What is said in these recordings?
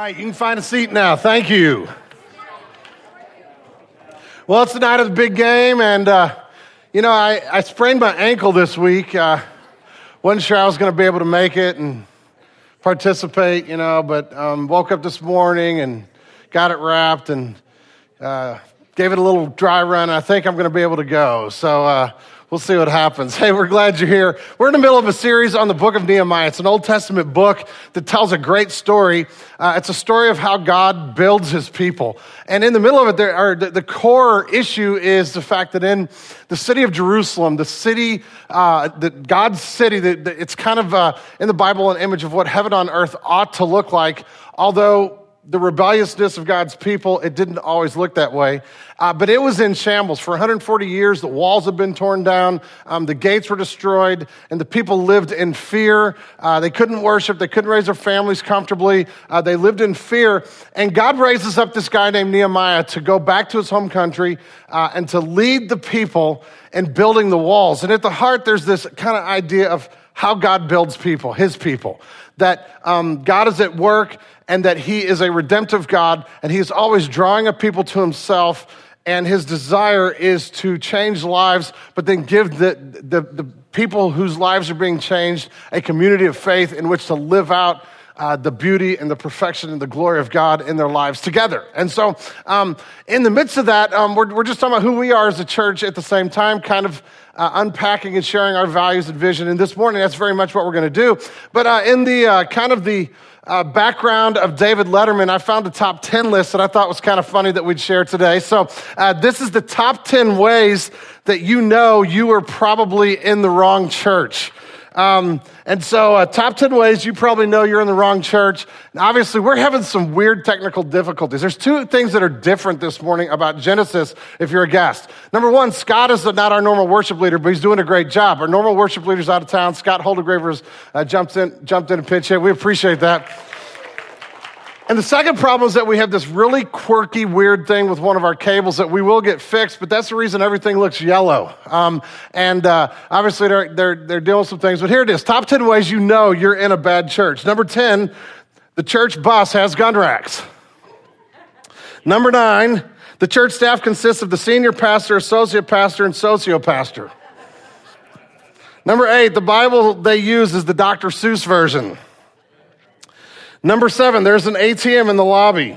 right, you can find a seat now. Thank you. Well, it's the night of the big game, and, I sprained my ankle this week. Wasn't sure I was going to be able to make it and participate, but woke up this morning and got it wrapped and gave it a little dry run. I think I'm going to be able to go, so we'll see what happens. Hey, we're glad you're here. We're in the middle of a series on the book of Nehemiah. It's an Old Testament book that tells a great story. It's a story of how God builds his people. And in the middle of it, the core issue is the fact that in the city of Jerusalem, the city, God's city, it's kind of in the Bible an image of what heaven on earth ought to look like, although the rebelliousness of God's people, it didn't always look that way. But it was in shambles. For 140 years, the walls had been torn down, the gates were destroyed, and the people lived in fear. They couldn't worship, they couldn't raise their families comfortably. They lived in fear. And God raises up this guy named Nehemiah to go back to his home country and to lead the people in building the walls. And at the heart, there's this kind of idea of how God builds people, his people. That God is at work and that he is a redemptive God and he's always drawing a people to himself, and his desire is to change lives, but then give the people whose lives are being changed a community of faith in which to live out the beauty and the perfection and the glory of God in their lives together. And so in the midst of that, we're just talking about who we are as a church at the same time, kind of unpacking and sharing our values and vision. And this morning, that's very much what we're going to do. But in the kind of the background of David Letterman, I found a top 10 list that I thought was kind of funny that we'd share today. So this is the top 10 ways that you know you are probably in the wrong church. And so top 10 ways you probably know you're in the wrong church. And obviously, we're having some weird technical difficulties. There's two things that are different this morning about Genesis if you're a guest. Number one, Scott is not our normal worship leader, but he's doing a great job. Our normal worship leader's out of town. Scott Holdegraver's jumped in and pitched in. We appreciate that. And the second problem is that we have this really quirky, weird thing with one of our cables that we will get fixed, but that's the reason everything looks yellow. Obviously, they're dealing with some things, but here it is. Top 10 ways you know you're in a bad church. Number 10, the church bus has gun racks. Number 9, the church staff consists of the senior pastor, associate pastor, and socio-pastor. Number 8, the Bible they use is the Dr. Seuss version. Number 7, there's an ATM in the lobby.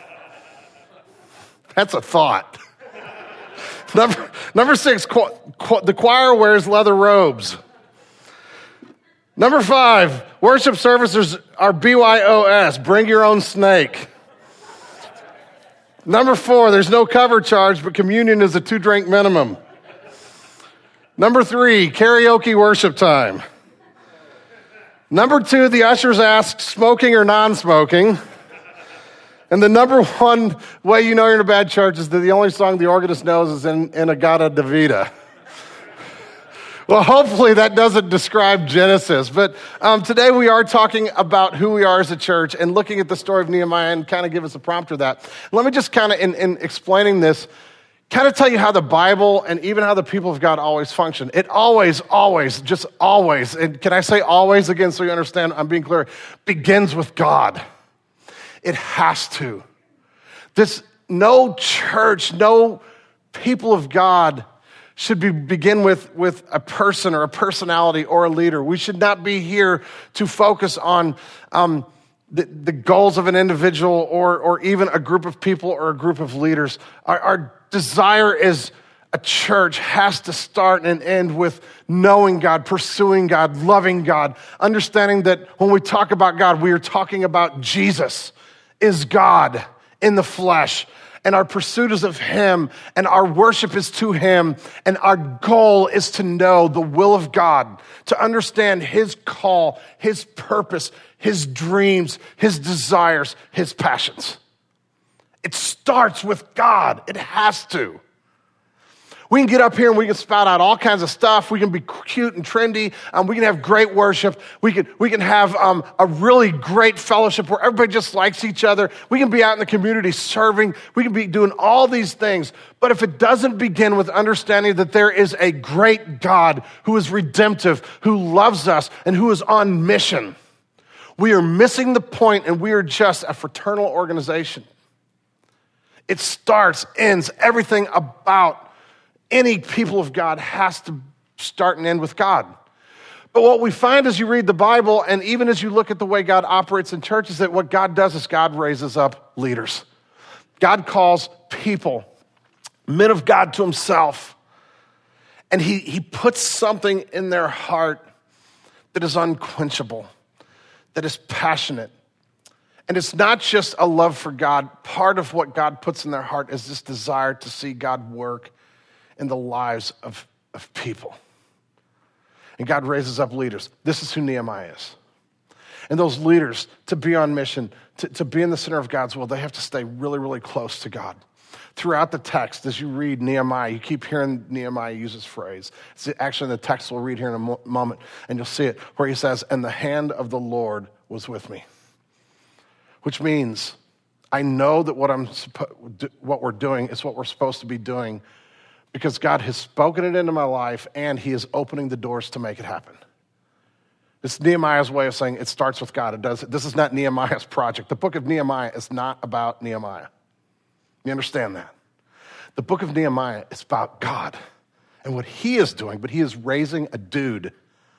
That's a thought. Number 6, the choir wears leather robes. Number 5, worship services are BYOS, bring your own snake. Number 4, there's no cover charge, but communion is a 2-drink minimum. Number 3, karaoke worship time. Number 2, the ushers ask smoking or non-smoking. And the number 1 way you know you're in a bad church is that the only song the organist knows is In-A-Gadda-Da-Vida. Well, hopefully that doesn't describe Genesis. But today we are talking about who we are as a church and looking at the story of Nehemiah and kind of give us a prompt for that. Let me just kind of, in explaining this, kind of tell you how the Bible and even how the people of God always function. It always, just always, and can I say always again so you understand, I'm being clear, begins with God. It has to. No church, no people of God should begin with a person or a personality or a leader. We should not be here to focus on the goals of an individual or even a group of people or a group of leaders. Our desire as a church has to start and end with knowing God, pursuing God, loving God, understanding that when we talk about God, we are talking about Jesus is God in the flesh, and our pursuit is of him, and our worship is to him, and our goal is to know the will of God, to understand his call, his purpose, his dreams, his desires, his passions. It starts with God. It has to. We can get up here and we can spout out all kinds of stuff. We can be cute and trendy. We can have great worship. We can have a really great fellowship where everybody just likes each other. We can be out in the community serving. We can be doing all these things. But if it doesn't begin with understanding that there is a great God who is redemptive, who loves us, and who is on mission, We are missing the point, and we are just a fraternal organization. It starts, ends, everything about any people of God has to start and end with God. But what we find as you read the Bible, and even as you look at the way God operates in church, is that what God does is God raises up leaders. God calls people, men of God, to himself. And he puts something in their heart that is unquenchable, that is passionate. And it's not just a love for God. Part of what God puts in their heart is this desire to see God work in the lives of people. And God raises up leaders. This is who Nehemiah is. And those leaders, to be on mission, to be in the center of God's will, they have to stay really, really close to God. Throughout the text, as you read Nehemiah, you keep hearing Nehemiah use this phrase. It's actually in the text we'll read here in a moment, and you'll see it, where he says, "And the hand of the Lord was with me." Which means I know that what we're doing is what we're supposed to be doing because God has spoken it into my life and he is opening the doors to make it happen. It's Nehemiah's way of saying it starts with God. This is not Nehemiah's project. The book of Nehemiah is not about Nehemiah. You understand that? The book of Nehemiah is about God and what he is doing, but he is raising a dude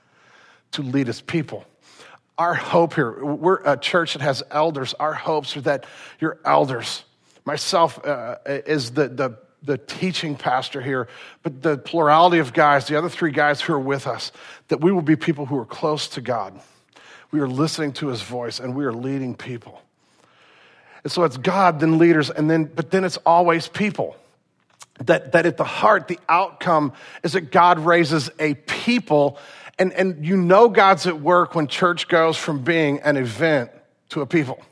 to lead his people. Our hope here, we're a church that has elders. Our hopes are that your elders, myself is the teaching pastor here, but the plurality of guys, the other three guys who are with us, that we will be people who are close to God. We are listening to his voice and we are leading people. And so it's God, then leaders, but then it's always people. That at the heart, the outcome is that God raises a people. And you know God's at work when church goes from being an event to a people.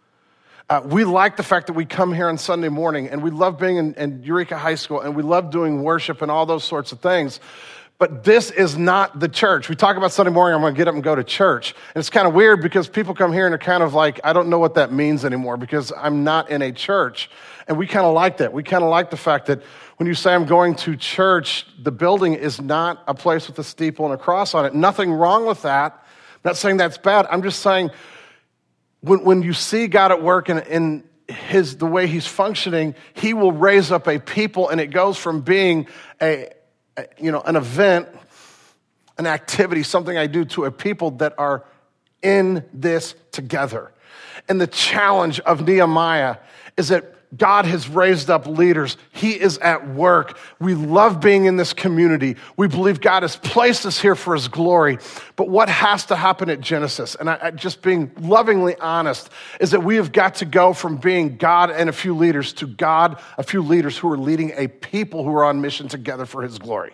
We like the fact that we come here on Sunday morning, and we love being in Eureka High School, and we love doing worship and all those sorts of things. But this is not the church. We talk about Sunday morning, I'm going to get up and go to church. And it's kind of weird because people come here and are kind of like, I don't know what that means anymore because I'm not in a church. And we kind of like that. We kind of like the fact that when you say I'm going to church, the building is not a place with a steeple and a cross on it. Nothing wrong with that. I'm not saying that's bad. I'm just saying when you see God at work in the way he's functioning, he will raise up a people, and it goes from being an event, an activity, something I do, to a people that are in this together. And the challenge of Nehemiah is that God has raised up leaders. He is at work. We love being in this community. We believe God has placed us here for his glory. But what has to happen at Genesis, and I just being lovingly honest, is that we have got to go from being God and a few leaders to God, a few leaders who are leading a people who are on mission together for his glory.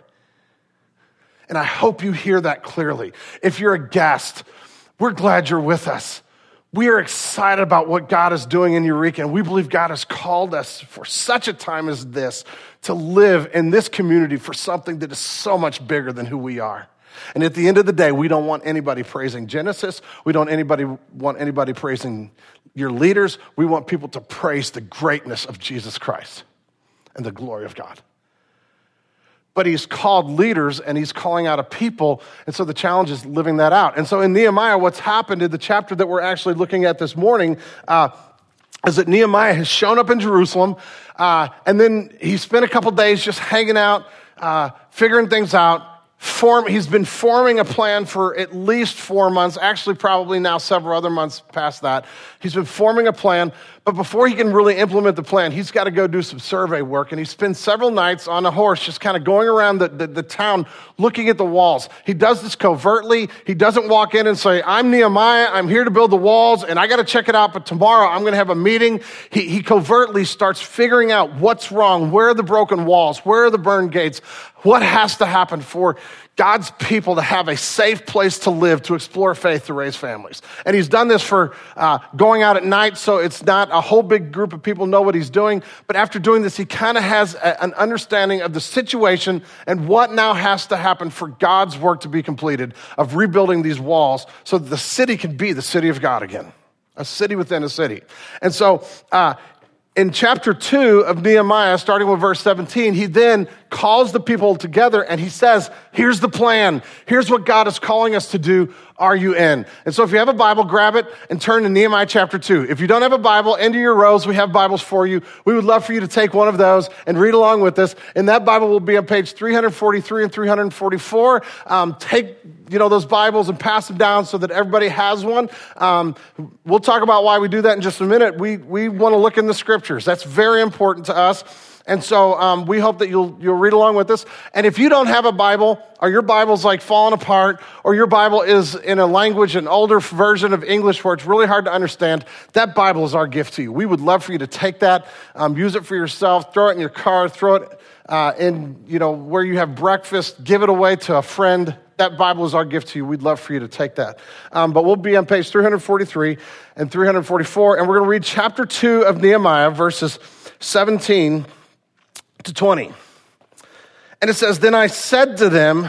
And I hope you hear that clearly. If you're a guest, we're glad you're with us. We are excited about what God is doing in Eureka, and we believe God has called us for such a time as this to live in this community for something that is so much bigger than who we are. And at the end of the day, we don't want anybody praising Genesis. We don't want anybody praising your leaders. We want people to praise the greatness of Jesus Christ and the glory of God. But he's called leaders and he's calling out a people. And so the challenge is living that out. And so in Nehemiah, what's happened in the chapter that we're actually looking at this morning is that Nehemiah has shown up in Jerusalem. And then he spent a couple days just hanging out, figuring things out. He's been forming a plan for at least 4 months, actually probably now several other months past that. He's been forming a plan, but before he can really implement the plan, he's got to go do some survey work, and he spends several nights on a horse just kind of going around the town looking at the walls. He does this covertly. He doesn't walk in and say, I'm Nehemiah, I'm here to build the walls, and I got to check it out, but tomorrow I'm going to have a meeting. He covertly starts figuring out what's wrong, where are the broken walls, where are the burned gates, what has to happen for God's people to have a safe place to live, to explore faith, to raise families. And he's done this for going out at night, so it's not a whole big group of people know what he's doing. But after doing this, he kind of has an understanding of the situation and what now has to happen for God's work to be completed of rebuilding these walls so that the city can be the city of God again, a city within a city. And so in chapter 2 of Nehemiah, starting with verse 17, he then calls the people together and he says, here's the plan. Here's what God is calling us to do. Are you in? And so if you have a Bible, grab it and turn to Nehemiah chapter 2. If you don't have a Bible, into your rows, we have Bibles for you. We would love for you to take one of those and read along with us. And that Bible will be on page 343 and 344. Take those Bibles and pass them down so that everybody has one. We'll talk about why we do that in just a minute. We want to look in the scriptures. That's very important to us. And so we hope that you'll read along with us. And if you don't have a Bible, or your Bible's like falling apart, or your Bible is in a language, an older version of English where it's really hard to understand, that Bible is our gift to you. We would love for you to take that, use it for yourself, throw it in your car, throw it in where you have breakfast, give it away to a friend. That Bible is our gift to you. We'd love for you to take that. But we'll be on page 343 and 344, and we're going to read chapter 2 of Nehemiah, verses 17 to 20. And it says, Then I said to them,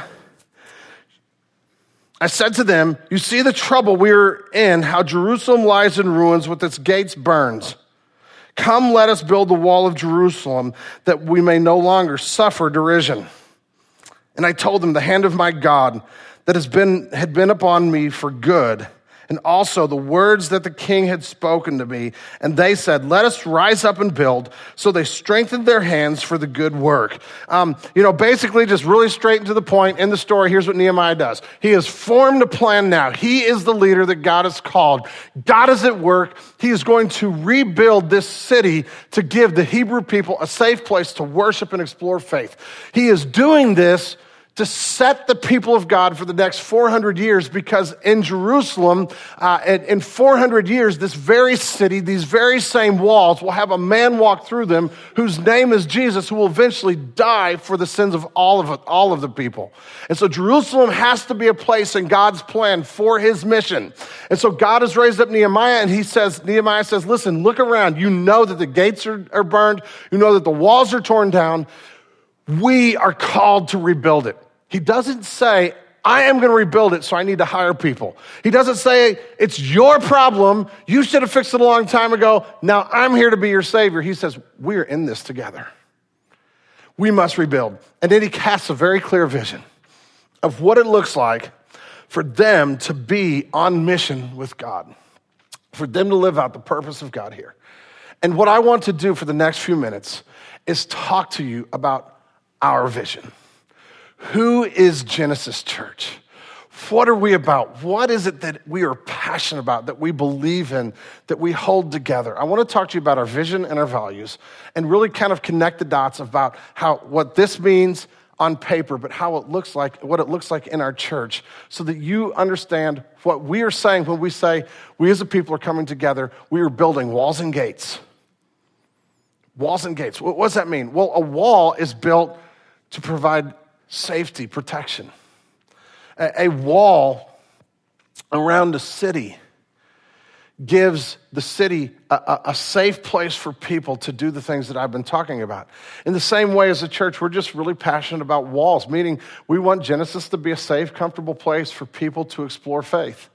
you see the trouble we're in, how Jerusalem lies in ruins with its gates burned. Come, let us build the wall of Jerusalem that we may no longer suffer derision. And I told them, the hand of my God that had been upon me for good, and also the words that the king had spoken to me. And they said, let us rise up and build. So they strengthened their hands for the good work. Basically just really straight into the point in the story, here's what Nehemiah does. He has formed a plan now. He is the leader that God has called. God is at work. He is going to rebuild this city to give the Hebrew people a safe place to worship and explore faith. He is doing this to set the people of God for the next 400 years, because in Jerusalem, in 400 years, this very city, these very same walls will have a man walk through them whose name is Jesus, who will eventually die for the sins of all of the people. And so Jerusalem has to be a place in God's plan for his mission. And so God has raised up Nehemiah, and Nehemiah says, listen, look around. You know that the gates are burned. You know that the walls are torn down. We are called to rebuild it. He doesn't say, I am going to rebuild it, so I need to hire people. He doesn't say, it's your problem. You should have fixed it a long time ago. Now I'm here to be your savior. He says, we're in this together. We must rebuild. And then he casts a very clear vision of what it looks like for them to be on mission with God, for them to live out the purpose of God here. And what I want to do for the next few minutes is talk to you about our vision. Who is Genesis Church? What are we about? What is it that we are passionate about, that we believe in, that we hold together? I want to talk to you about our vision and our values and really kind of connect the dots about what this means on paper, but what it looks like in our church, so that you understand what we are saying when we say we as a people are coming together. We are building walls and gates. Walls and gates. What does that mean? Well, a wall is built to provide safety, protection. A wall around a city gives the city a safe place for people to do the things that I've been talking about. In the same way as a church, we're just really passionate about walls, meaning we want Genesis to be a safe, comfortable place for people to explore faith.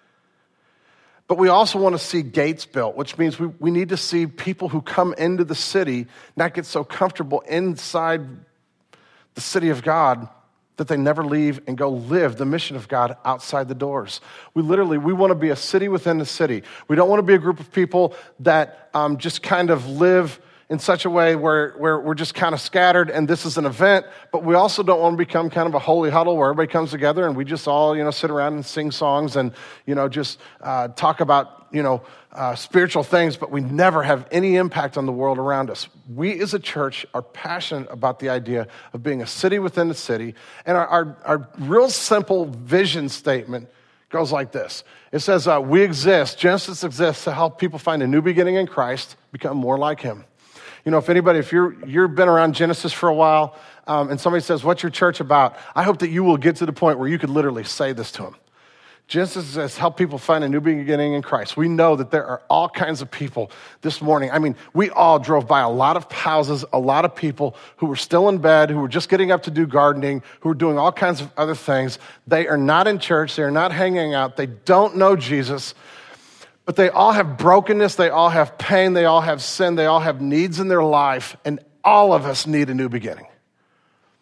But we also want to see gates built, which means we need to see people who come into the city not get so comfortable inside the city of God that they never leave and go live the mission of God outside the doors. We want to be a city within the city. We don't want to be a group of people that just kind of live in such a way where we're just kind of scattered and this is an event, but we also don't want to become kind of a holy huddle where everybody comes together and we just all, sit around and sing songs and, just talk about, spiritual things, but we never have any impact on the world around us. We as a church are passionate about the idea of being a city within a city, and our real simple vision statement goes like this. It says, Genesis exists to help people find a new beginning in Christ, become more like him. If you've been around Genesis for a while, and somebody says, what's your church about? I hope that you will get to the point where you could literally say this to them. Genesis has helped people find a new beginning in Christ. We know that there are all kinds of people this morning. I mean, we all drove by a lot of houses, a lot of people who were still in bed, who were just getting up to do gardening, who were doing all kinds of other things. They are not in church. They are not hanging out. They don't know Jesus. But they all have brokenness. They all have pain. They all have sin. They all have needs in their life. And all of us need a new beginning.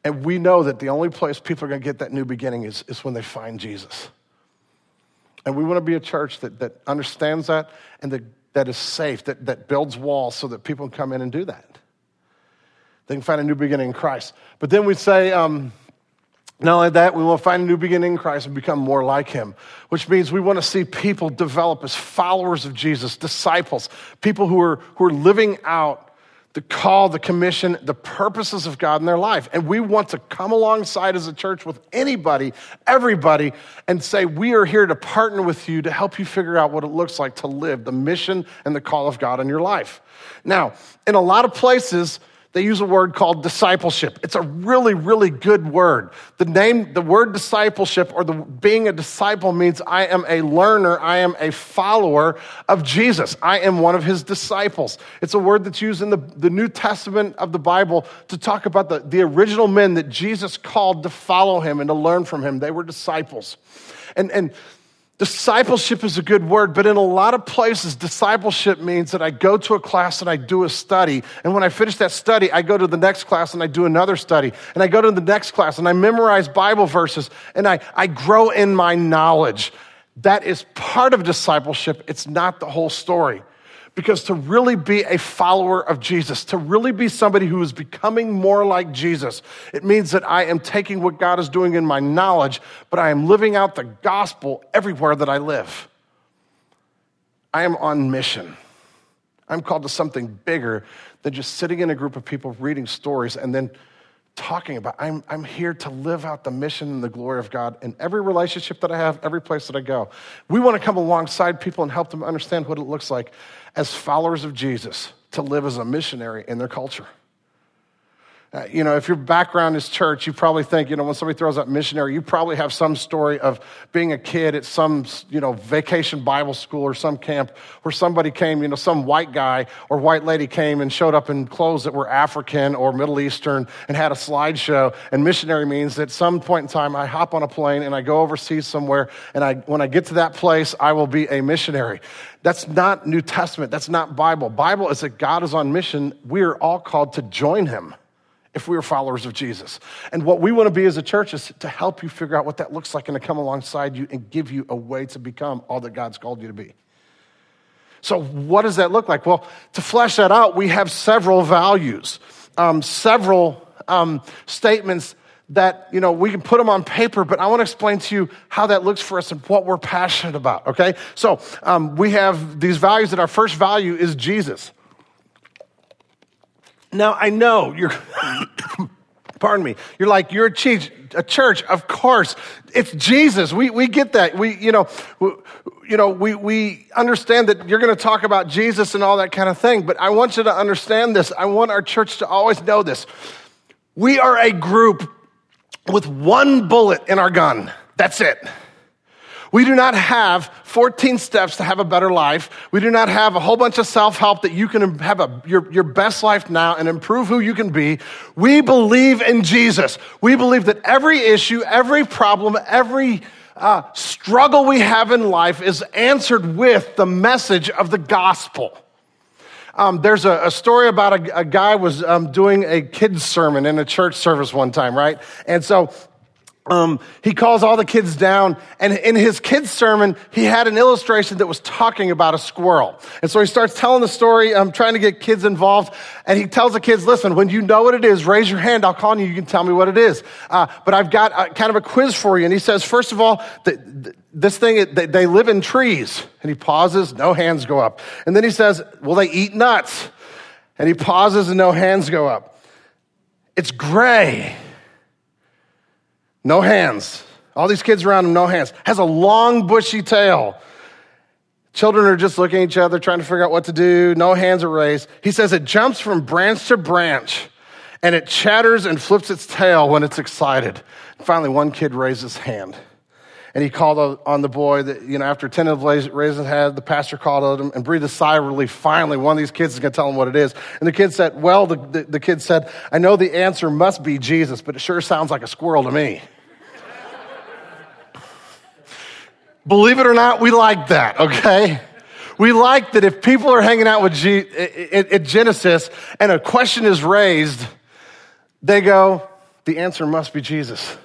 And we know that the only place people are going to get that new beginning is when they find Jesus. And we want to be a church that understands that and that is safe, that builds walls so that people can come in and do that. They can find a new beginning in Christ. But then we say, not only that, we want to find a new beginning in Christ and become more like him, which means we want to see people develop as followers of Jesus, disciples, people who are living out the call, the commission, the purposes of God in their life. And we want to come alongside as a church with anybody, everybody, and say, we are here to partner with you to help you figure out what it looks like to live the mission and the call of God in your life. Now, in a lot of places, they use a word called discipleship. It's a really, really good word. The word discipleship or being a disciple means I am a learner, I am a follower of Jesus. I am one of his disciples. It's a word that's used in the New Testament of the Bible to talk about the original men that Jesus called to follow him and to learn from him. They were disciples. And discipleship is a good word, but in a lot of places, discipleship means that I go to a class and I do a study. And when I finish that study, I go to the next class and I do another study. And I go to the next class and I memorize Bible verses and I grow in my knowledge. That is part of discipleship. It's not the whole story. Because to really be a follower of Jesus, to really be somebody who is becoming more like Jesus, it means that I am taking what God is doing in my knowledge, but I am living out the gospel everywhere that I live. I am on mission. I'm called to something bigger than just sitting in a group of people reading stories and then talking about. I'm here to live out the mission and the glory of God in every relationship that I have, every place that I go. We want to come alongside people and help them understand what it looks like as followers of Jesus to live as a missionary in their culture. If your background is church, you probably think, when somebody throws out missionary, you probably have some story of being a kid at some, vacation Bible school or some camp where somebody came, some white guy or white lady came and showed up in clothes that were African or Middle Eastern and had a slideshow. And missionary means that at some point in time, I hop on a plane and I go overseas somewhere. And when I get to that place, I will be a missionary. That's not New Testament. That's not Bible. Bible is that God is on mission. We are all called to join him if we are followers of Jesus. And what we want to be as a church is to help you figure out what that looks like and to come alongside you and give you a way to become all that God's called you to be. So what does that look like? Well, to flesh that out, we have several values, several statements that, we can put them on paper, but I want to explain to you how that looks for us and what we're passionate about, okay? So we have these values that our first value is Jesus. Now, I know you're, pardon me, you're like, you're a church, of course. It's Jesus. We get that. We understand that you're going to talk about Jesus and all that kind of thing, but I want you to understand this. I want our church to always know this. We are a group with one bullet in our gun. That's it. We do not have 14 steps to have a better life. We do not have a whole bunch of self-help that you can have your best life now and improve who you can be. We believe in Jesus. We believe that every issue, every problem, every struggle we have in life is answered with the message of the gospel. There's a story about a guy was doing a kid's sermon in a church service one time, right? And so he calls all the kids down, and in his kid's sermon, he had an illustration that was talking about a squirrel. And so he starts telling the story, trying to get kids involved, and he tells the kids, listen, when you know what it is, raise your hand, I'll call on you, you can tell me what it is. But I've got kind of a quiz for you. And he says, first of all, this thing, they live in trees. And he pauses, no hands go up. And then he says, will they eat nuts? And he pauses and no hands go up. It's gray. No hands. All these kids around him, no hands. Has a long, bushy tail. Children are just looking at each other, trying to figure out what to do. No hands are raised. He says it jumps from branch to branch, and it chatters and flips its tail when it's excited. And finally, one kid raised his hand. And he called on the boy that, after tentatively raising his hand, the pastor called on him and breathed a sigh of relief. Finally, one of these kids is going to tell him what it is. And the kid said, the kid said, I know the answer must be Jesus, but it sure sounds like a squirrel to me. Believe it or not, we like that, okay? We like that if people are hanging out with at Genesis and a question is raised, they go, the answer must be Jesus.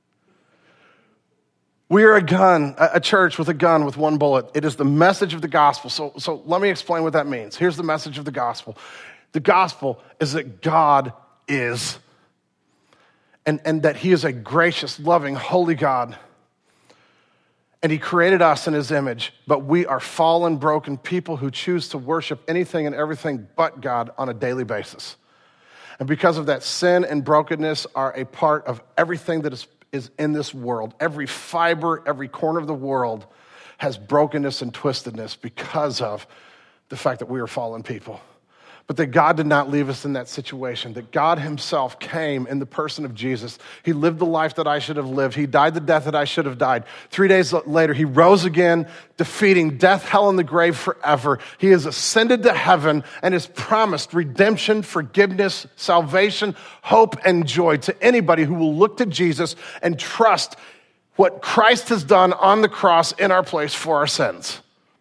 We are a church with a gun with one bullet. It is the message of the gospel. So let me explain what that means. Here's the message of the gospel. The gospel is that God is, and that he is a gracious, loving, holy God. And he created us in his image, but we are fallen, broken people who choose to worship anything and everything but God on a daily basis. And because of that, sin and brokenness are a part of everything that is in this world. Every fiber, every corner of the world has brokenness and twistedness because of the fact that we are fallen people. But that God did not leave us in that situation, that God himself came in the person of Jesus. He lived the life that I should have lived. He died the death that I should have died. 3 days later, he rose again, defeating death, hell, and the grave forever. He has ascended to heaven and has promised redemption, forgiveness, salvation, hope, and joy to anybody who will look to Jesus and trust what Christ has done on the cross in our place for our sins.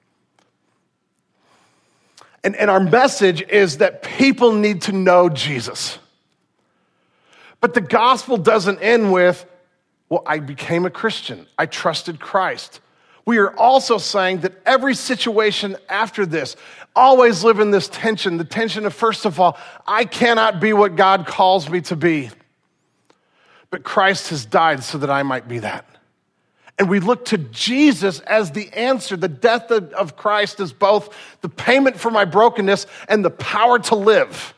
And our message is that people need to know Jesus. But the gospel doesn't end with, well, I became a Christian. I trusted Christ. We are also saying that every situation after this, always live in this tension, the tension of, first of all, I cannot be what God calls me to be. But Christ has died so that I might be that. And we look to Jesus as the answer. The death of Christ is both the payment for my brokenness and the power to live.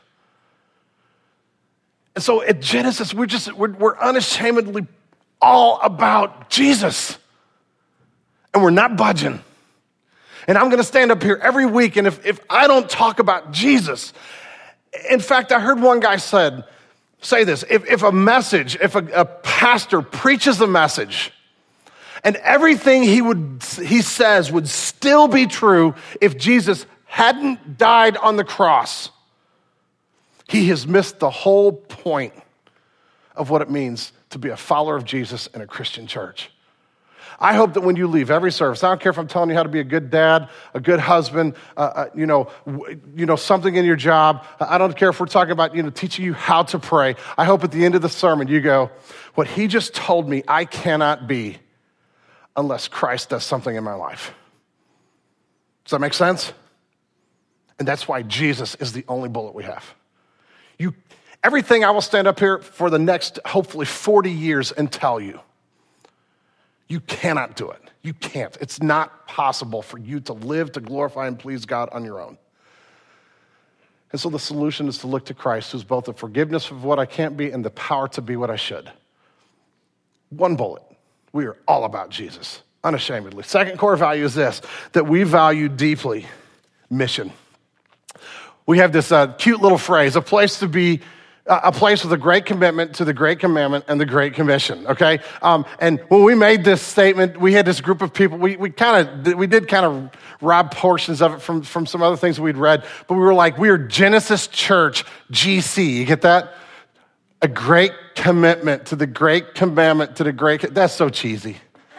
And so at Genesis, we're unashamedly all about Jesus. And we're not budging. And I'm going to stand up here every week, and if I don't talk about Jesus, in fact, I heard one guy say this, if a pastor preaches a message, and everything he says would still be true if Jesus hadn't died on the cross, he has missed the whole point of what it means to be a follower of Jesus in a Christian church. I hope that when you leave every service, I don't care if I'm telling you how to be a good dad, a good husband, something in your job. I don't care if we're talking about, teaching you how to pray. I hope at the end of the sermon you go, what he just told me I cannot be unless Christ does something in my life. Does that make sense? And that's why Jesus is the only bullet we have. Everything I will stand up here for the next, hopefully 40 years and tell you, you cannot do it. You can't. It's not possible for you to live, to glorify and please God on your own. And so the solution is to look to Christ, who's both the forgiveness of what I can't be and the power to be what I should. One bullet. We are all about Jesus, unashamedly. Second core value is this, that we value deeply mission. We have this cute little phrase, a place with a great commitment to the Great Commandment and the Great Commission, okay? And when we made this statement, we had this group of people, we did kind of rob portions of it from some other things we'd read, but we were like, we are Genesis Church GC, you get that? A great commitment to the Great Commandment, to the Great, that's so cheesy.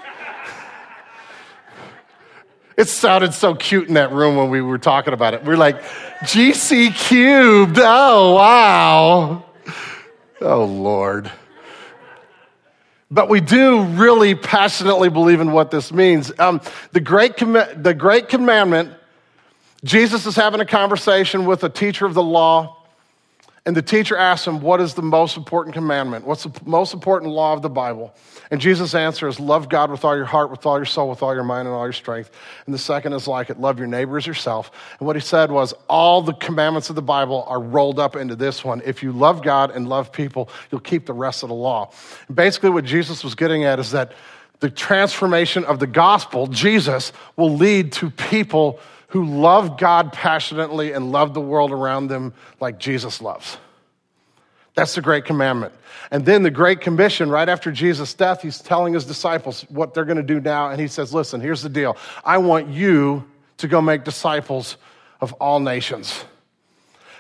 It sounded so cute in that room when we were talking about it. We're like, GC cubed, oh, wow. Oh, Lord. But we do really passionately believe in what this means. The Great Commandment, Jesus is having a conversation with a teacher of the law, and the teacher asks him, what is the most important commandment? What's the most important law of the Bible? And Jesus' answer is, love God with all your heart, with all your soul, with all your mind, and all your strength. And the second is like it, love your neighbor as yourself. And what he said was, all the commandments of the Bible are rolled up into this one. If you love God and love people, you'll keep the rest of the law. And basically what Jesus was getting at is that the transformation of the gospel, Jesus, will lead to people who love God passionately and love the world around them like Jesus loves. That's the Great Commandment. And then the Great Commission, right after Jesus' death, he's telling his disciples what they're going to do now. And he says, listen, here's the deal. I want you to go make disciples of all nations.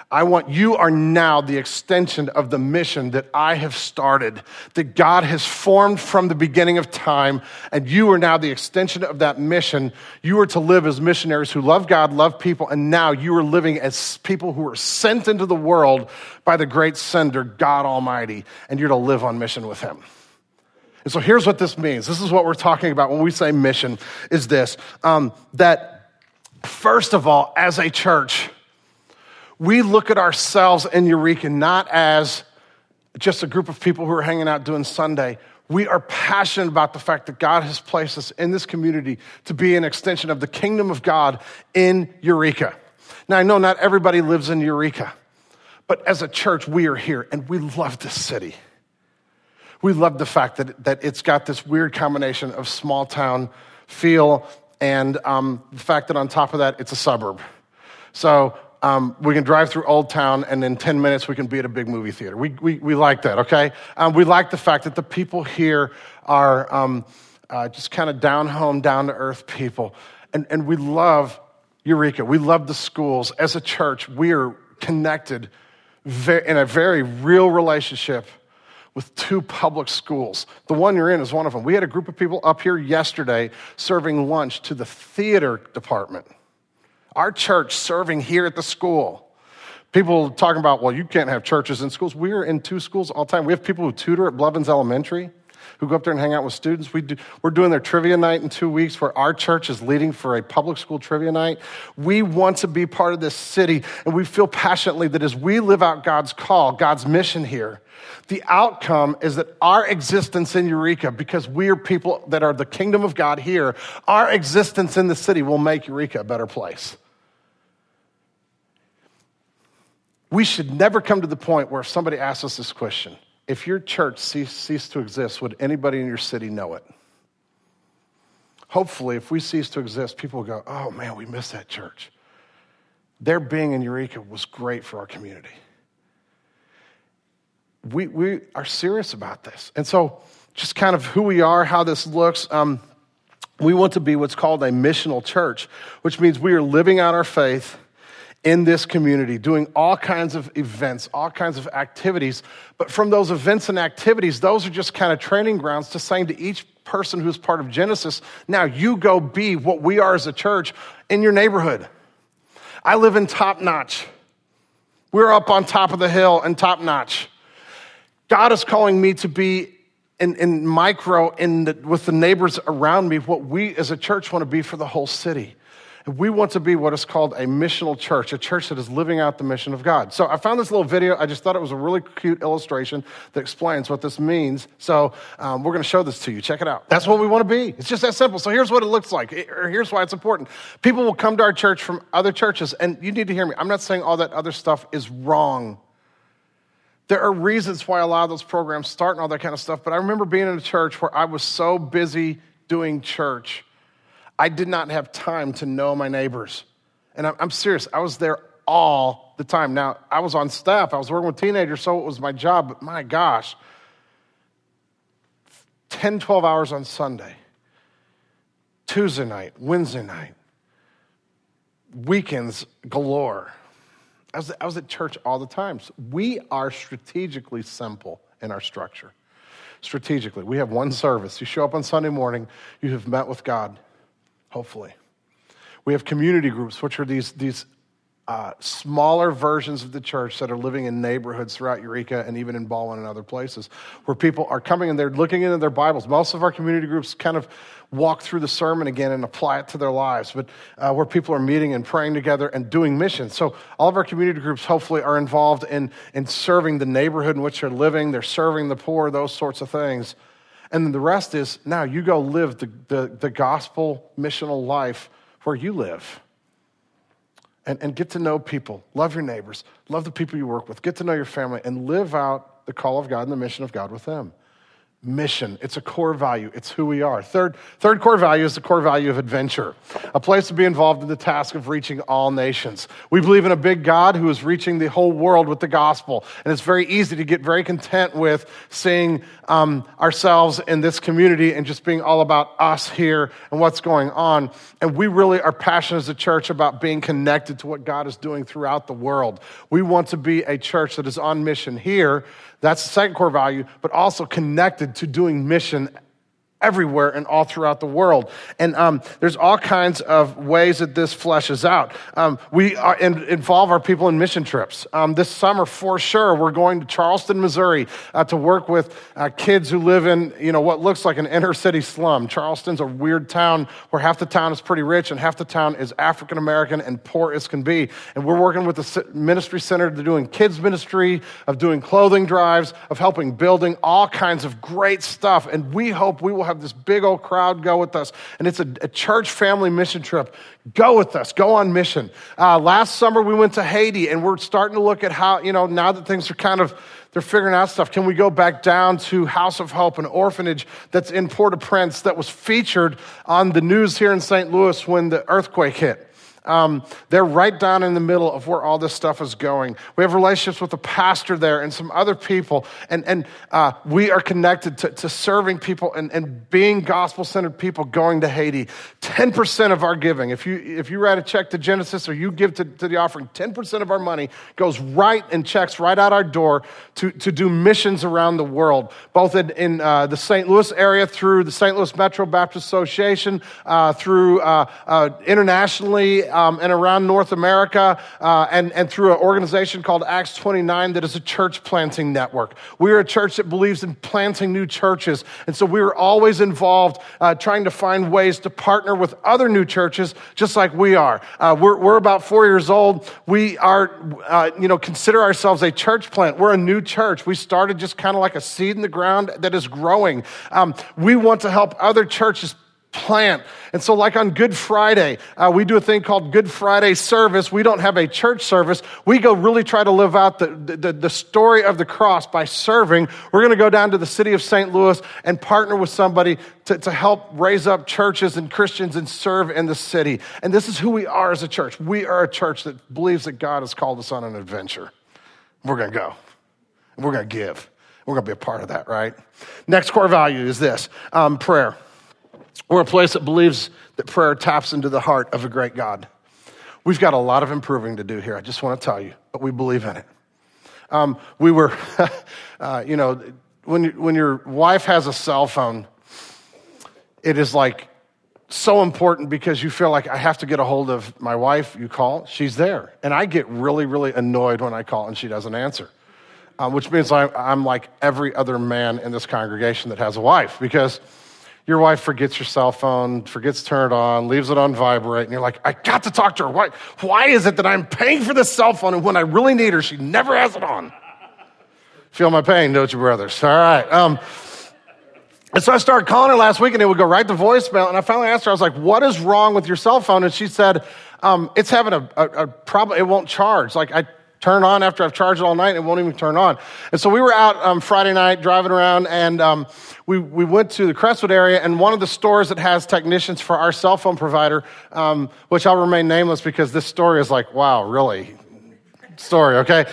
You are now the extension of the mission that I have started, that God has formed from the beginning of time, and you are now the extension of that mission. You are to live as missionaries who love God, love people, and now you are living as people who are sent into the world by the great sender, God Almighty, and you're to live on mission with him. And so here's what this means. This is what we're talking about when we say mission, is this, that first of all, as a church, we look at ourselves in Eureka not as just a group of people who are hanging out doing Sunday. We are passionate about the fact that God has placed us in this community to be an extension of the kingdom of God in Eureka. Now, I know not everybody lives in Eureka, but as a church, we are here, and we love this city. We love the fact that it's got this weird combination of small town feel and the fact that on top of that, it's a suburb. So we can drive through Old Town, and in 10 minutes, we can be at a big movie theater. We like that, okay? We like the fact that the people here are just kind of down-home, down-to-earth people. And we love Eureka. We love the schools. As a church, we are connected in a very real relationship with 2 public schools. The one you're in is one of them. We had a group of people up here yesterday serving lunch to the theater department. Our church serving here at the school. People talking about, well, you can't have churches in schools. We're in 2 schools all the time. We have people who tutor at Blevins Elementary who go up there and hang out with students. We're doing their trivia night in 2 weeks where our church is leading for a public school trivia night. We want to be part of this city, and we feel passionately that as we live out God's call, God's mission here, the outcome is that our existence in Eureka, because we are people that are the kingdom of God here, our existence in the city will make Eureka a better place. We should never come to the point where if somebody asks us this question, if your church ceased to exist, would anybody in your city know it? Hopefully, if we cease to exist, people will go, oh man, we miss that church. Their being in Eureka was great for our community. We are serious about this. And so just kind of who we are, how this looks, we want to be what's called a missional church, which means we are living out our faith in this community, doing all kinds of events, all kinds of activities. But from those events and activities, those are just kind of training grounds to saying to each person who's part of Genesis, now you go be what we are as a church in your neighborhood. I live in Top Notch. We're up on top of the hill in Top Notch. God is calling me to be in micro with the neighbors around me what we as a church want to be for the whole city. And we want to be what is called a missional church, a church that is living out the mission of God. So I found this little video. I just thought it was a really cute illustration that explains what this means. So we're going to show this to you. Check it out. That's what we want to be. It's just that simple. So here's what it looks like. Here's why it's important. People will come to our church from other churches, and you need to hear me. I'm not saying all that other stuff is wrong. There are reasons why a lot of those programs start and all that kind of stuff, but I remember being in a church where I was so busy doing church, I did not have time to know my neighbors. And I'm serious, I was there all the time. Now, I was on staff, I was working with teenagers, so it was my job, but my gosh, 10, 12 hours on Sunday, Tuesday night, Wednesday night, weekends galore. I was at church all the time. So we are strategically simple in our structure. Strategically, we have one service. You show up on Sunday morning, you have met with God, hopefully. We have community groups, which are these smaller versions of the church that are living in neighborhoods throughout Eureka and even in Baldwin and other places, where people are coming and they're looking into their Bibles. Most of our community groups kind of walk through the sermon again and apply it to their lives, but where people are meeting and praying together and doing missions. So all of our community groups hopefully are involved in serving the neighborhood in which they're living. They're serving the poor, those sorts of things. And then the rest is, now you go live the gospel missional life where you live. And get to know people, love your neighbors, love the people you work with, get to know your family, and live out the call of God and the mission of God with them. mission. It's a core value. It's who we are. Third core value is the core value of adventure, a place to be involved in the task of reaching all nations. We believe in a big God who is reaching the whole world with the gospel, and it's very easy to get very content with seeing ourselves in this community and just being all about us here and what's going on. And we really are passionate as a church about being connected to what God is doing throughout the world. We want to be a church that is on mission here. That's the second core value, but also connected to doing mission everywhere and all throughout the world. And there's all kinds of ways that this fleshes out. We involve our people in mission trips. This summer, for sure, we're going to Charleston, Missouri, to work with kids who live in, what looks like an inner city slum. Charleston's a weird town where half the town is pretty rich and half the town is African American and poor as can be. And we're working with the ministry center to doing kids ministry, of doing clothing drives, of helping building, all kinds of great stuff. And we hope we will have this big old crowd go with us. And it's a church family mission trip. Go with us. Go on mission. Last summer, we went to Haiti, and we're starting to look at how, now that things are they're figuring out stuff. Can we go back down to House of Hope, an orphanage that's in Port-au-Prince that was featured on the news here in St. Louis when the earthquake hit? They're right down in the middle of where all this stuff is going. We have relationships with the pastor there and some other people, and we are connected to serving people and being gospel-centered people going to Haiti. 10% of our giving, if you write a check to Genesis or you give to the offering, 10% of our money goes right in checks right out our door to do missions around the world, both in the St. Louis area through the St. Louis Metro Baptist Association, through internationally, and around North America, and through an organization called Acts 29 that is a church planting network. We are a church that believes in planting new churches, and so we are always involved trying to find ways to partner with other new churches just like we are. We're about 4 years old. We are, consider ourselves a church plant. We're a new church. We started just kind of like a seed in the ground that is growing. We want to help other churches plant. And so like on Good Friday, we do a thing called Good Friday service. We don't have a church service. We go really try to live out the story of the cross by serving. We're going to go down to the city of St. Louis and partner with somebody to help raise up churches and Christians and serve in the city. And this is who we are as a church. We are a church that believes that God has called us on an adventure. We're going to go. And we're going to give. We're going to be a part of that, right? Next core value is this, prayer. We're a place that believes that prayer taps into the heart of a great God. We've got a lot of improving to do here, I just want to tell you, but we believe in it. We were, when your wife has a cell phone, it is like so important because you feel like I have to get a hold of my wife. You call, she's there. And I get really, really annoyed when I call and she doesn't answer, which means I'm like every other man in this congregation that has a wife, because your wife forgets your cell phone, forgets to turn it on, leaves it on vibrate, and you're like, I got to talk to her. Why is it that I'm paying for this cell phone, and when I really need her, she never has it on? Feel my pain, don't you, brothers? All right. And so I started calling her last week, and it would go right to voicemail, and I finally asked her, I was like, what is wrong with your cell phone? And she said, it's having a problem. It won't charge. Like, I turn on after I've charged it all night, and it won't even turn on. And so we were out Friday night driving around, and we went to the Crestwood area, and one of the stores that has technicians for our cell phone provider, which I'll remain nameless because this story is like, wow, really? Story, okay?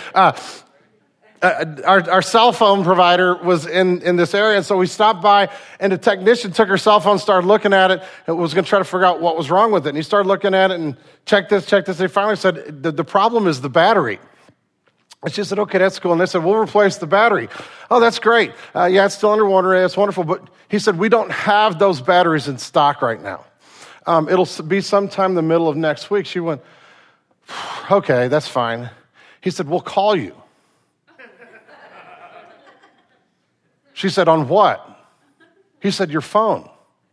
Our cell phone provider was in this area, and so we stopped by, and the technician took her cell phone, started looking at it, and was going to try to figure out what was wrong with it. And he started looking at it and check this. And he finally said, the problem is the battery. And she said, okay, that's cool. And they said, we'll replace the battery. Oh, that's great. Yeah, it's still under warranty. It's wonderful. But he said, we don't have those batteries in stock right now. It'll be sometime the middle of next week. She went, okay, that's fine. He said, we'll call you. She said, on what? He said, your phone.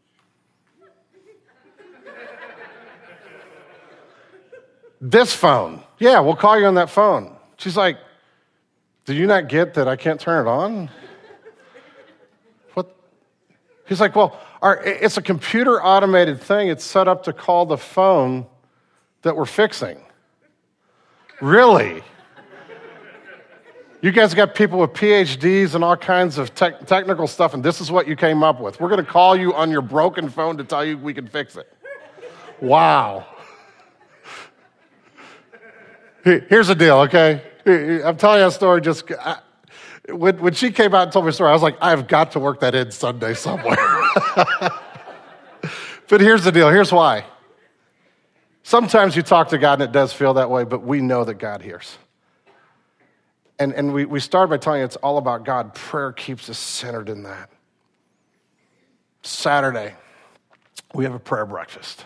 This phone. Yeah, we'll call you on that phone. She's like, do you not get that I can't turn it on? What? He's like, well, it's a computer automated thing. It's set up to call the phone that we're fixing. Really? You guys got people with PhDs and all kinds of technical stuff, and this is what you came up with. We're going to call you on your broken phone to tell you we can fix it. Wow. Here's the deal, okay? I'm telling you a story when she came out and told me a story, I was like, I've got to work that in Sunday somewhere. But here's the deal. Here's why. Sometimes you talk to God and it does feel that way, but we know that God hears. And we started by telling you it's all about God. Prayer keeps us centered in that. Saturday, we have a prayer breakfast.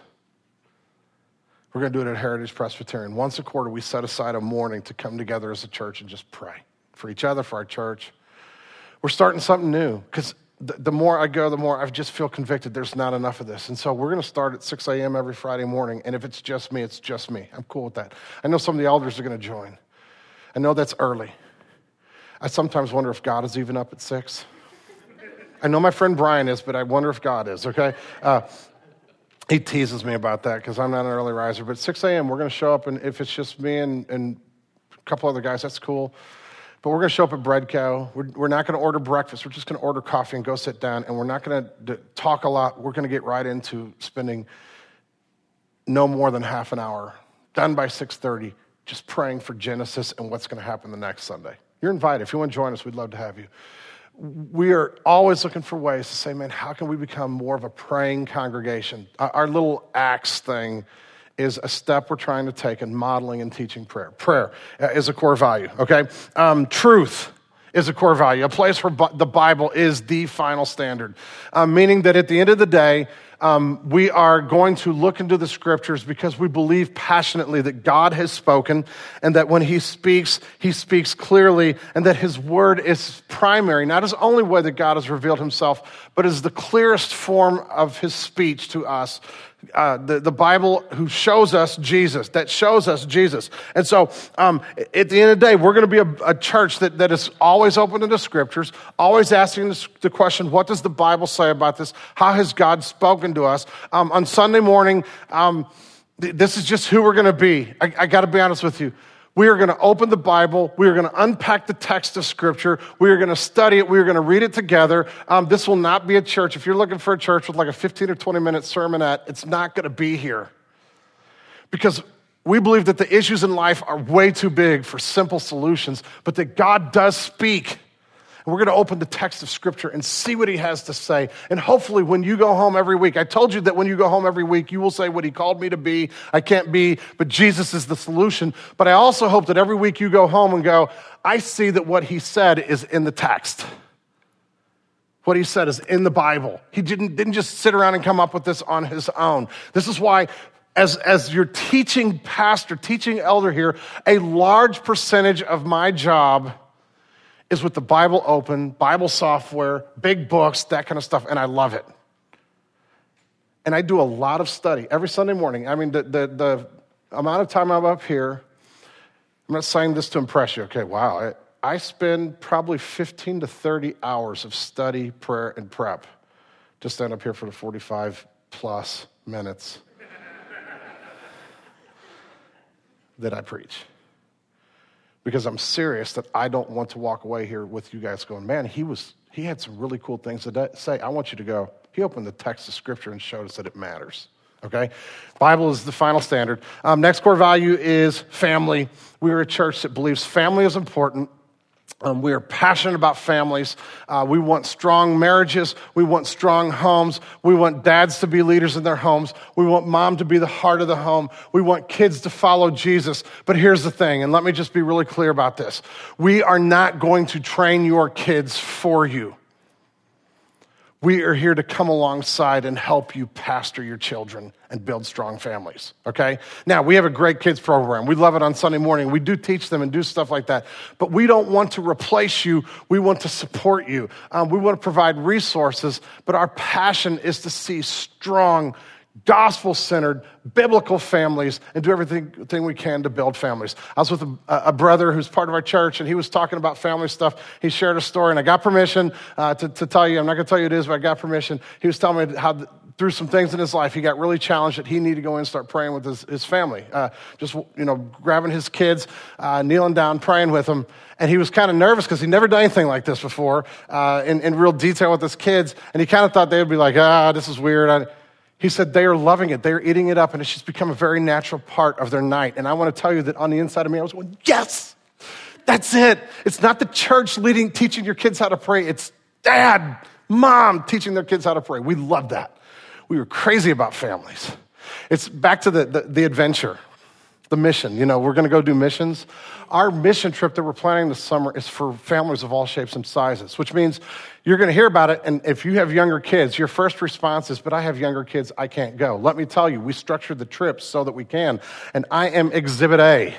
We're going to do it at Heritage Presbyterian. Once a quarter, we set aside a morning to come together as a church and just pray for each other, for our church. We're starting something new because the more I go, the more I just feel convicted there's not enough of this. And so we're going to start at 6 a.m. every Friday morning. And if it's just me, it's just me. I'm cool with that. I know some of the elders are going to join. I know that's early. I sometimes wonder if God is even up at 6. I know my friend Brian is, but I wonder if God is, okay? He teases me about that because I'm not an early riser. But 6 a.m., we're going to show up, and if it's just me and a couple other guys, that's cool. But we're going to show up at Bread Co. We're not going to order breakfast. We're just going to order coffee and go sit down, and we're not going to talk a lot. We're going to get right into spending no more than half an hour, done by 6:30, just praying for Genesis and what's going to happen the next Sunday. You're invited. If you want to join us, we'd love to have you. We are always looking for ways to say, man, how can we become more of a praying congregation? Our little Acts thing is a step we're trying to take in modeling and teaching prayer. Prayer is a core value, okay? Truth is a core value, a place where the Bible is the final standard, meaning that at the end of the day, we are going to look into the scriptures because we believe passionately that God has spoken and that when he speaks clearly and that his word is primary, not as only way that God has revealed himself, but is the clearest form of his speech to us. The Bible who shows us Jesus, that shows us Jesus. And so at the end of the day, we're going to be a church that is always open to the scriptures, always asking the question, what does the Bible say about this? How has God spoken to us? On Sunday morning, this is just who we're going to be. I got to be honest with you. We are going to open the Bible. We are going to unpack the text of Scripture. We are going to study it. We are going to read it together. This will not be a church. If you're looking for a church with like a 15 or 20-minute sermonette, it's not going to be here. Because we believe that the issues in life are way too big for simple solutions, but that God does speak. And we're going to open the text of Scripture and see what he has to say. And hopefully when you go home every week, I told you that when you go home every week, you will say what he called me to be. I can't be, but Jesus is the solution. But I also hope that every week you go home and go, I see that what he said is in the text. What he said is in the Bible. He didn't just sit around and come up with this on his own. This is why as your teaching pastor, teaching elder here, a large percentage of my job is with the Bible open, Bible software, big books, that kind of stuff, and I love it. And I do a lot of study every Sunday morning. I mean, the amount of time I'm up here, I'm not saying this to impress you. Okay, wow. I spend probably 15 to 30 hours of study, prayer, and prep to stand up here for the 45 plus minutes that I preach. Because I'm serious that I don't want to walk away here with you guys going, man, he had some really cool things to say. I want you to go, he opened the text of Scripture and showed us that it matters, okay? Bible is the final standard. Next core value is family. We are a church that believes family is important. We are passionate about families. We want strong marriages. We want strong homes. We want dads to be leaders in their homes. We want mom to be the heart of the home. We want kids to follow Jesus. But here's the thing, and let me just be really clear about this. We are not going to train your kids for you. We are here to come alongside and help you pastor your children and build strong families, okay? Now, we have a great kids program. We love it on Sunday morning. We do teach them and do stuff like that. But we don't want to replace you. We want to support you. We want to provide resources, but our passion is to see strong, gospel-centered, biblical families and do everything we can to build families. I was with a brother who's part of our church, and he was talking about family stuff. He shared a story, and I got permission to tell you. I'm not going to tell you who it is, but I got permission. He was telling me how through some things in his life. He got really challenged that he needed to go in and start praying with his family. Grabbing his kids, kneeling down, praying with them. And he was kind of nervous because he'd never done anything like this before in real detail with his kids. And he kind of thought they would be like, this is weird. He said they are loving it. They're eating it up, and it's just become a very natural part of their night. And I want to tell you that on the inside of me, I was going, yes, that's it. It's not the church teaching your kids how to pray. It's dad, mom teaching their kids how to pray. We love that. We were crazy about families. It's back to the adventure, the mission. We're going to go do missions. Our mission trip that we're planning this summer is for families of all shapes and sizes, which means you're going to hear about it. And if you have younger kids, your first response is, but I have younger kids, I can't go. Let me tell you, we structured the trip so that we can. And I am Exhibit A.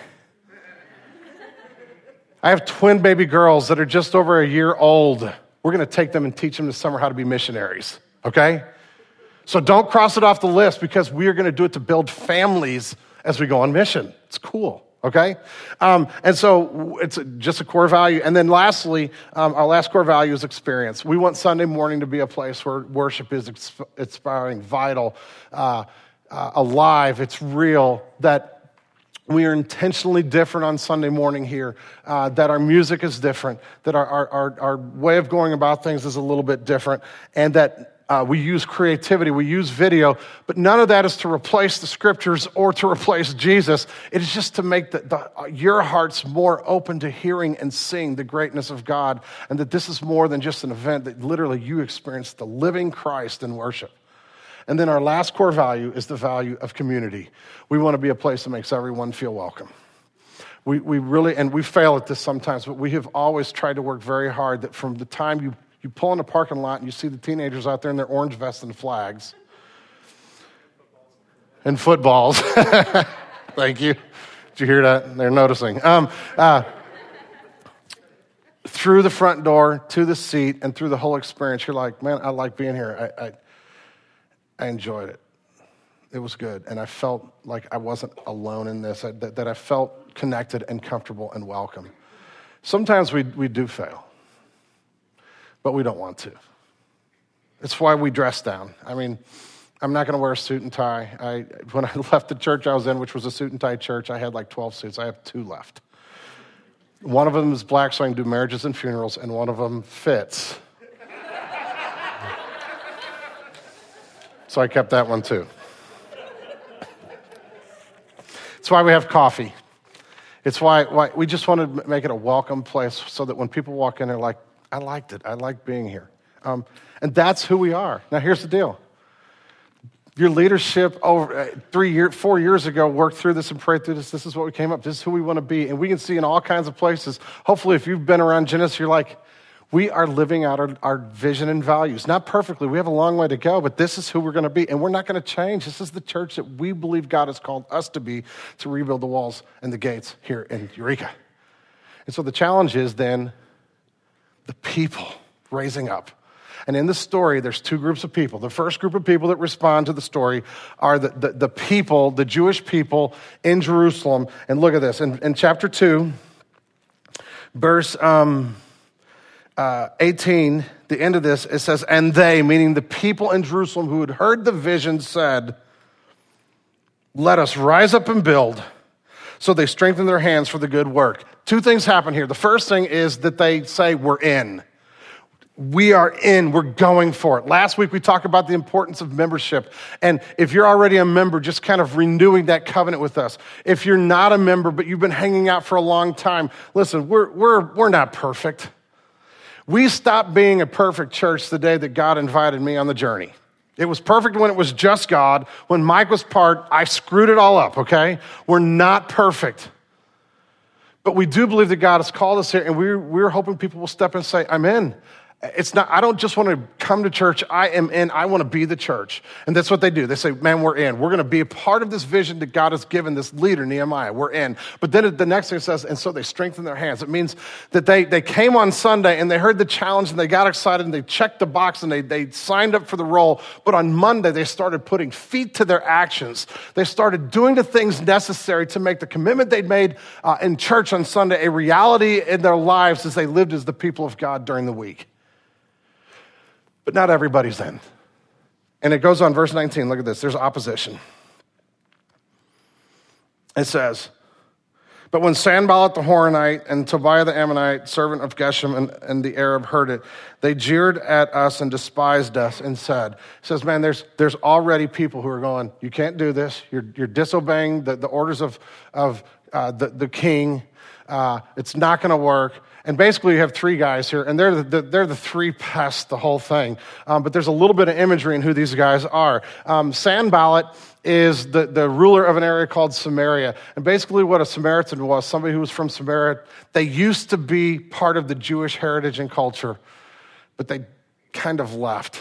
I have twin baby girls that are just over a year old. We're going to take them and teach them this summer how to be missionaries, okay? So don't cross it off the list because we are going to do it to build families as we go on mission. It's cool, okay? And so it's just a core value. And then lastly, our last core value is experience. We want Sunday morning to be a place where worship is inspiring, vital, alive. It's real, that we are intentionally different on Sunday morning here, that our music is different, that our way of going about things is a little bit different, and that we use creativity, we use video, but none of that is to replace the scriptures or to replace Jesus. It is just to make your hearts more open to hearing and seeing the greatness of God, and that this is more than just an event, that literally you experience the living Christ in worship. And then our last core value is the value of community. We want to be a place that makes everyone feel welcome. We really, and we fail at this sometimes, but we have always tried to work very hard that from the time you pull in the parking lot and you see the teenagers out there in their orange vests and flags and footballs. Thank you. Did you hear that? They're noticing. Through the front door, to the seat, and through the whole experience, you're like, man, I like being here. I enjoyed it. It was good. And I felt like I wasn't alone in this, that I felt connected and comfortable and welcome. Sometimes we do fail, but we don't want to. It's why we dress down. I mean, I'm not going to wear a suit and tie. When I left the church I was in, which was a suit and tie church, I had like 12 suits. I have 2 left. One of them is black, so I can do marriages and funerals, and one of them fits. So I kept that one too. It's why we have coffee. It's why we just want to make it a welcome place so that when people walk in, they're like, I liked it. I like being here. And that's who we are. Now, here's the deal. Your leadership over 4 years ago worked through this and prayed through this. This is what we came up. This is who we want to be. And we can see in all kinds of places. Hopefully, if you've been around Genesis, you're like, we are living out our vision and values. Not perfectly. We have a long way to go, but this is who we're going to be. And we're not going to change. This is the church that we believe God has called us to be, to rebuild the walls and the gates here in Eureka. And so the challenge is then the people raising up. And in the story, there's 2 groups of people. The first group of people that respond to the story are the people, the Jewish people in Jerusalem. And look at this. In chapter 2, verse 18, the end of this, it says, and they, meaning the people in Jerusalem who had heard the vision, said, let us rise up and build. So they strengthened their hands for the good work. 2 things happen here. The first thing is that they say, we're in. We are in. We're going for it. Last week, we talked about the importance of membership. And if you're already a member, just kind of renewing that covenant with us. If you're not a member, but you've been hanging out for a long time, listen, we're not perfect. We stopped being a perfect church the day that God invited me on the journey. It was perfect when it was just God. When Mike was part, I screwed it all up, okay? We're not perfect. But we do believe that God has called us here, and we're hoping people will step in and say, I'm in. It's not, I don't just want to come to church. I am in. I want to be the church. And that's what they do. They say, man, we're in. We're going to be a part of this vision that God has given this leader, Nehemiah. We're in. But then the next thing it says, and so they strengthen their hands. It means that they came on Sunday and they heard the challenge and they got excited and they checked the box and they signed up for the role. But on Monday, they started putting feet to their actions. They started doing the things necessary to make the commitment they'd made in church on Sunday a reality in their lives as they lived as the people of God during the week. But not everybody's in. And it goes on, verse 19, look at this. There's opposition. It says, but when Sanballat the Horonite and Tobiah the Ammonite, servant of Geshem and the Arab, heard it, they jeered at us and despised us and said, it says, man, there's already people who are going, you can't do this. You're disobeying the orders of the king. It's not going to work. And basically you have three guys here, and they're the three pests, the whole thing. But there's a little bit of imagery in who these guys are. Sanballat is the ruler of an area called Samaria. And basically what a Samaritan was, somebody who was from Samaria, they used to be part of the Jewish heritage and culture, but they kind of left.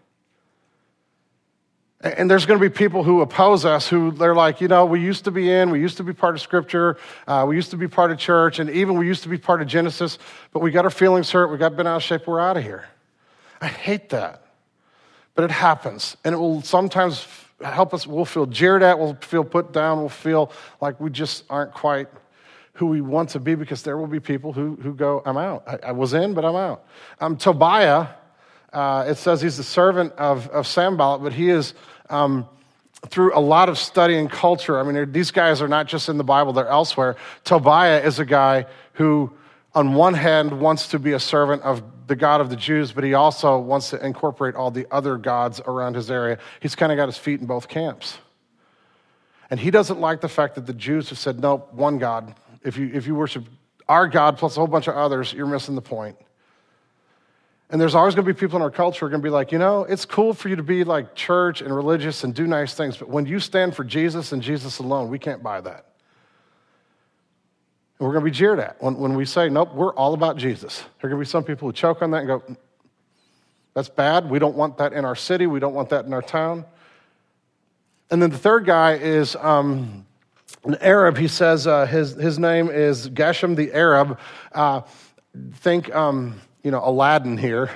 And there's going to be people who oppose us, who they're like, we used to be part of Scripture, we used to be part of church, and even we used to be part of Genesis, but we got our feelings hurt, we got bent out of shape, we're out of here. I hate that. But it happens, and it will sometimes help us. We'll feel jeered at, we'll feel put down, we'll feel like we just aren't quite who we want to be, because there will be people who go, I'm out. I was in, but I'm out. Tobiah, it says he's the servant of Sanballat, but he is, through a lot of study and culture, I mean, these guys are not just in the Bible, they're elsewhere. Tobiah is a guy who, on one hand, wants to be a servant of the God of the Jews, but he also wants to incorporate all the other gods around his area. He's kind of got his feet in both camps. And he doesn't like the fact that the Jews have said, nope, one God. If you worship our God plus a whole bunch of others, you're missing the point. And there's always going to be people in our culture who are going to be like, it's cool for you to be like church and religious and do nice things, but when you stand for Jesus and Jesus alone, we can't buy that. And we're going to be jeered at when we say, nope, we're all about Jesus. There are going to be some people who choke on that and go, that's bad. We don't want that in our city. We don't want that in our town. And then the third guy is an Arab. He says his name is Geshem the Arab. Think Aladdin here.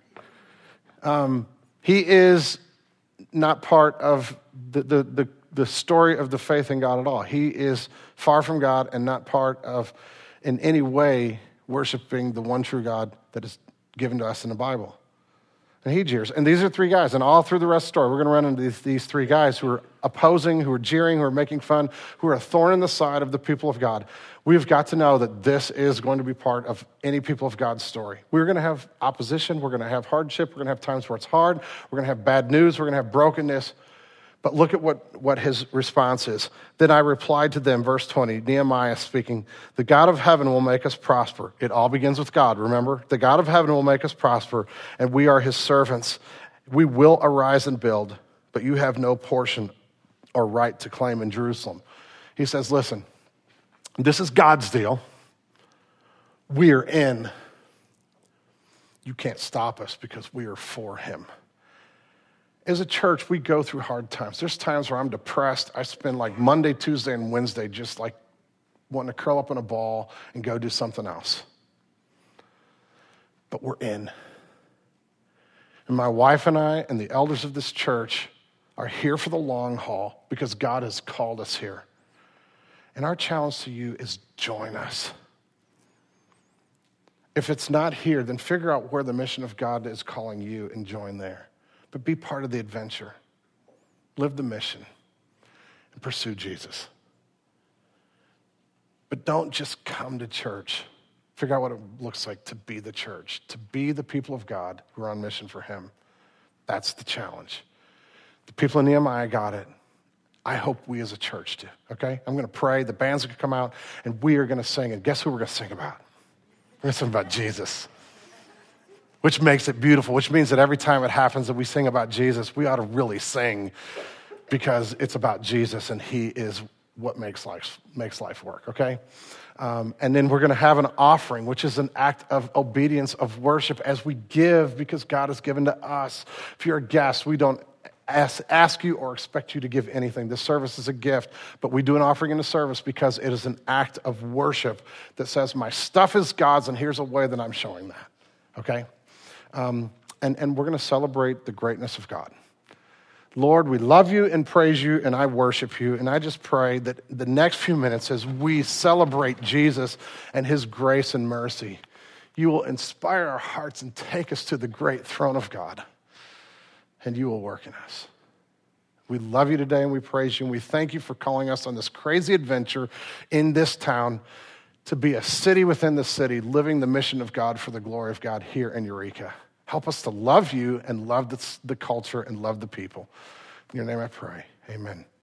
He is not part of the story of the faith in God at all. He is far from God and not part of, in any way, worshiping the one true God that is given to us in the Bible. And he jeers. And these are three guys. And all through the rest of the story, we're going to run into these three guys who are opposing, who are jeering, who are making fun, who are a thorn in the side of the people of God. We've got to know that this is going to be part of any people of God's story. We're going to have opposition. We're going to have hardship. We're going to have times where it's hard. We're going to have bad news. We're going to have brokenness. But look at what his response is. Then I replied to them, verse 20, Nehemiah speaking, the God of heaven will make us prosper. It all begins with God, remember? The God of heaven will make us prosper, and we are his servants. We will arise and build, but you have no portion or right to claim in Jerusalem. He says, listen, this is God's deal. We are in. You can't stop us because we are for him. As a church, we go through hard times. There's times where I'm depressed. I spend like Monday, Tuesday, and Wednesday just like wanting to curl up in a ball and go do something else. But we're in. And my wife and I and the elders of this church are here for the long haul because God has called us here. And our challenge to you is join us. If it's not here, then figure out where the mission of God is calling you and join there. But be part of the adventure. Live the mission and pursue Jesus. But don't just come to church. Figure out what it looks like to be the church, to be the people of God who are on mission for him. That's the challenge. The people in Nehemiah got it. I hope we as a church do, okay? I'm going to pray. The band's going to come out, and we are going to sing. And guess who we're going to sing about? We're going to sing about Jesus. Which makes it beautiful, which means that every time it happens that we sing about Jesus, we ought to really sing because it's about Jesus and he is what makes life work, okay? And then we're going to have an offering, which is an act of obedience, of worship as we give because God has given to us. If you're a guest, we don't ask you or expect you to give anything. This service is a gift, but we do an offering in the service because it is an act of worship that says my stuff is God's and here's a way that I'm showing that, okay? And we're going to celebrate the greatness of God. Lord, we love you and praise you, and I worship you. And I just pray that the next few minutes as we celebrate Jesus and his grace and mercy, you will inspire our hearts and take us to the great throne of God. and you will work in us. We love you today and we praise you and we thank you for calling us on this crazy adventure in this town to be a city within the city, living the mission of God for the glory of God here in Eureka. Help us to love you and love the culture and love the people. In your name I pray, amen.